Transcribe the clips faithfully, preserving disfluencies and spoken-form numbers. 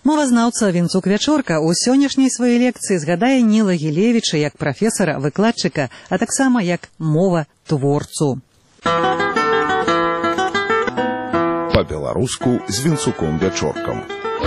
Мовазнаўца Вінцук Вячорка ў сённяшняй сваёй лекцыі згадае Ніла Гілевіча як прафесара, выкладчыка, а таксама як мова-творцу. Па-беларуску з Вінцуком Вячоркам.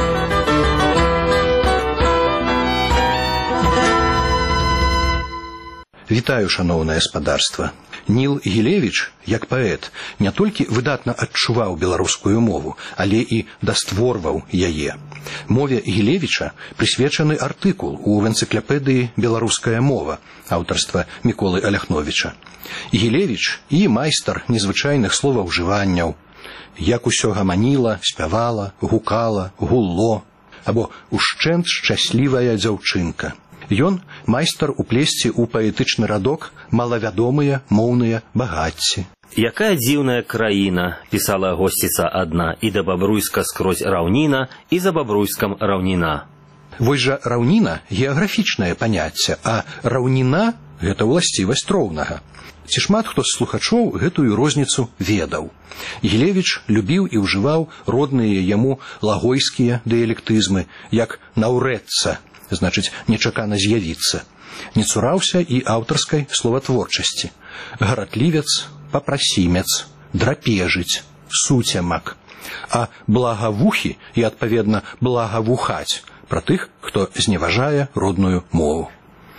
Вітаю, шаноўнае спадарства. Ніл Гілевіч, як паэт, не толькі выдатна адчуваў беларускую мову, але і дастворваў яе. Мове Гілевіча прысвечаны артыкул у энцыклапедыі «Беларуская мова» аўтарства Міколы Аляхновіча. Гілевіч і майстар незвычайных словаўжыванняў, як усё гаманіла, спявала, гукала, гулло, або «ушчэнт шчаслівая дзяўчынка». Ён майстар уплесці ў паэтычны радок малавядомыя моўныя багацці. «Якая дзіўная краіна», пісала госціца адна, «і да Бабруйска скрозь раўніна, і за Бабруйскам раўніна». Вось жа раўніна – геаграфічнае паняцце, а раўніна – гэта ўласцівасць роўнага. Ці шмат хто з слухачоў гэтую розніцу ведаў. Гілевіч любіў і ўжываў родныя яму лагойскія дыялектызмы, як «наўрэцца», значыць, нечакана з'явіцца. Не цураўся і аўтарскай словатворчасці. Гаратлівец, папрасімец, драпежыць, суцямак. А благавухі і, адпаведна, благавухаць пра тых, хто зневажае родную мову.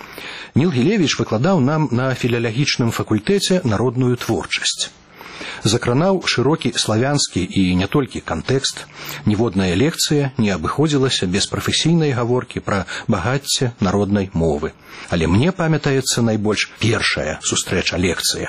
Ніл Гілевіч выкладаў нам на філалагічным факультэце народную творчасць. Закранаў шырокі славянскі і не толькі кантэкст, ніводная лекцыя не абыходзілася без прафесійнай гаворкі пра багацце народнай мовы. Але мне памятаецца найбольш першая сустрэча лекцыя.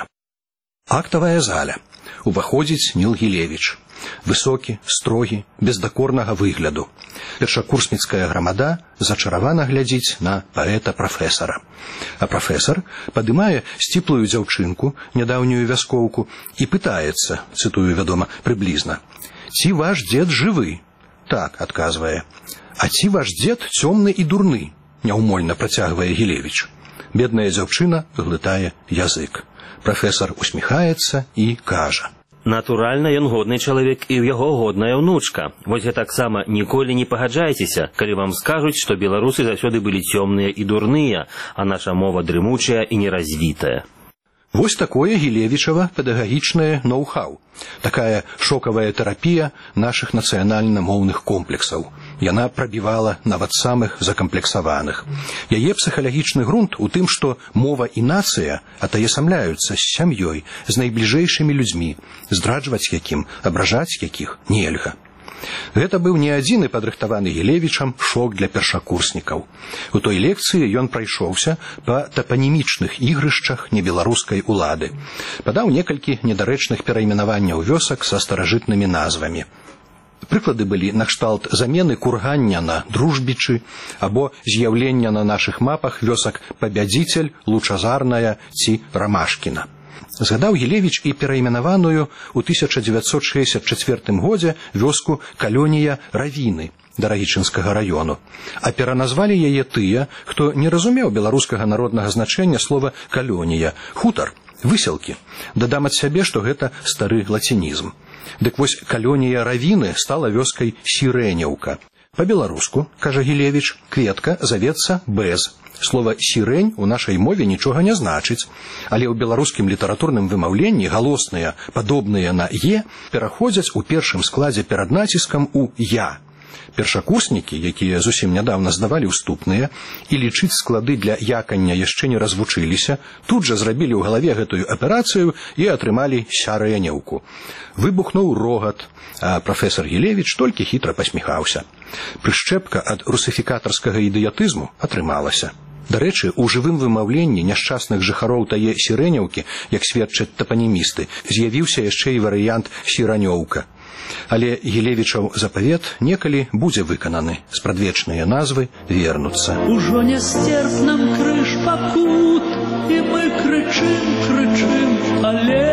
Актавая заля. Уваходзіць Ніл Гілевіч. Высокі, строгі, без дакорнага выгляду. Першакурсніцкая грамада зачаравана глядзіць на паэта-прафесара. А прафесар падымае сціплую дзяўчынку, нядаўнюю вяскоўку, і пытаецца, цытую, вядома, прыблізна: «Ці ваш дзед жывы?» «Так», адказвае. «А ці ваш дзед цёмны і дурны?» Няўмольна працягвае Гілевіч. Бедная дзяўчына глытае язык. Прафесар усміхаецца і кажа: «Натуральна, ён годны чалавек і ў яго годная ўнучка. Вось гэтаксама ніколі не пагаджайцеся, калі вам скажуць, што беларусы заўсёды былі цёмныя і дурныя, а наша мова дрымучая і неразвітая». Вось такое Гілевічава педагагічнае ноу-хау. Такая шокавая тэрапія нашых нацыянальна-моўных комплексаў. Яна прабівала нават самых закамплексаваных. Яе псіхалагічны грунт у тым, што мова і нацыя атаясамляюцца з сям'ёй, з найбліжэйшымі людзьмі, здраджваць якім, абражаць якіх нельга. Гэта быў не адзіны падрыхтаваны Гілевічам шок для першакурснікаў. У той лекцыі ён прайшоўся па тапанімічных ігрышчах небеларускай улады. Падаў некалькі недарэчных перайменаванняў вёсак са старажытнымі назвамі. Прыклады былі накшталт замены кургання на дружбічы або з'яўлення на нашых мапах вёсак Пабядзіцель, Лучазарная ці Рамашкіна. Згадаў Гілевіч і перайменаваную ў тысяча дзевяцьсот шэсцьдзясят чацвёртым годзе вёску Калёнія Равіны Дарагічынскага раёну. А пераназвалі яе тыя, хто не разумеў беларускага народнага значэння слова «калёнія» – хутар, выселкі. Дадам ад сябе, што гэта стары лацінізм. Дык вось Калёнія Равіны стала вёскай Сірэняўка. Па-беларуску, кажа Гілевіч, кветка завецца без. Слова «сірэнь» у нашай мове нічога не значыць, але ў беларускім літаратурным вымаўленні галосныя, падобныя на «е», пераходзяць у першым складзе перад націскам у «я». Першакурснікі, якія зусім нядаўна здавалі ўступныя і лічыць склады для якання яшчэ не развучыліся, тут жа зрабілі ў галаве гэтую аперацыю і атрымалі «сярэняўку». Выбухнуў рогат, а прафесар Гілевіч толькі хітра пасміхаўся. Прышчэпка ад русіфікатарскага ідыятызму атрымалася. Дарэчы, у жывым вымаўленні няшчасных жыхароў тае Сірэняўкі, як сведчаць тапанімісты, з'явіўся яшчэ і варыянт «сіранёўка». Але Гілевічаў запавет некалі будзе выкананы, спрадвечныя назвы вернуцца. Ужо нестерпным крыж пакут, і мы крычым, крычым, але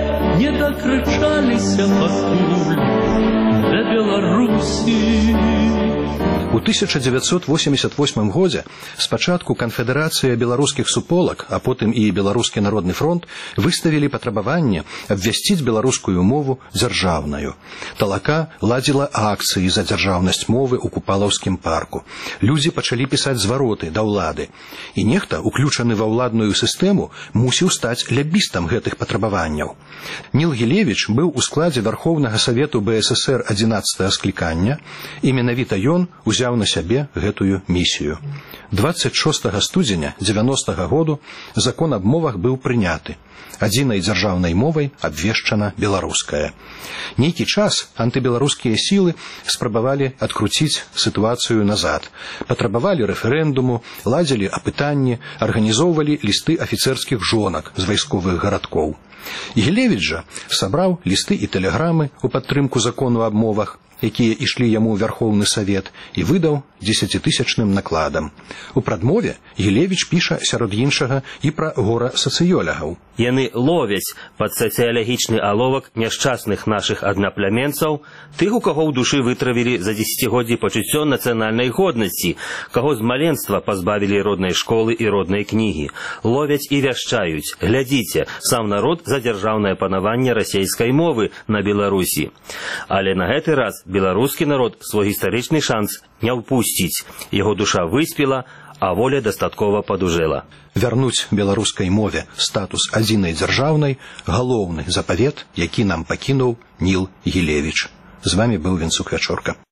не дакрычаліся пакуль для Беларусі. У тысяча девятьсот восемьдесят восьмым годзе спачатку канфедэрацыя беларускіх суполак, а потым і беларускі народны фронт выставілі патрабаванне абвясціць беларускую мову дзяржаўнаю. Талака ладзіла акцыі за дзяржаўнасць мовы ў Купалаўскім парку. Людзі пачалі пісаць звароты да ўлады. І нехта, уключаны ва ўладную сістэму, мусіў стаць лябістам гэтых патрабаванняў. Ніл Гілевіч быў у складзе Вярхоўнага Савету бэ эс эсэр адзінаццатага склікання, і менавіта ён узяў на сябе гэтую місію. дваццаць шостага студзеня дзевяностага году закон аб мовах быў прыняты. Адзінай дзяржаўнай мовай абвешчана беларуская. Нейкі час антыбеларускія сілы спрабавалі адкруціць сітуацыю назад. Патрабавалі рэферэндуму, ладзілі апытанні, арганізоўвалі лісты афіцэрскіх жонак з вайсковых гарадкоў. Гілевіч жа сабраў лісты і тэлеграмы ў падтрымку закону аб мовах, якія ішлі яму ў Вярхоўны Савет, і выдаў дзесяцітысячным накладам. У прадмове Гілевіч піша сярод іншага і пра гора сацыёлягаў. Яны ловяць пад сацыялагічны аловак няшчасных нашых аднаплямёнцаў, тых, у каго ў душы вытравілі за дзесяцігоддзі пачуццё нацыянальнай годнасці, каго з маленства пазбавілі роднай школы і роднай кнігі. Ловяць і вяшчаюць: глядзіце, сам народ за дзяржаўнае панаванне расейскай мовы на Беларусі. Але на гэты раз беларускі народ свой гістарычны шанс не ўпусціць. Яго душа выспела, а воля дастаткова падужэла. Вярнуць беларускай мове статус адзінай дзяржаўнай – галоўны запавет, які нам пакінуў Ніл Гілевіч. З вамі быў Венцук Вячорка.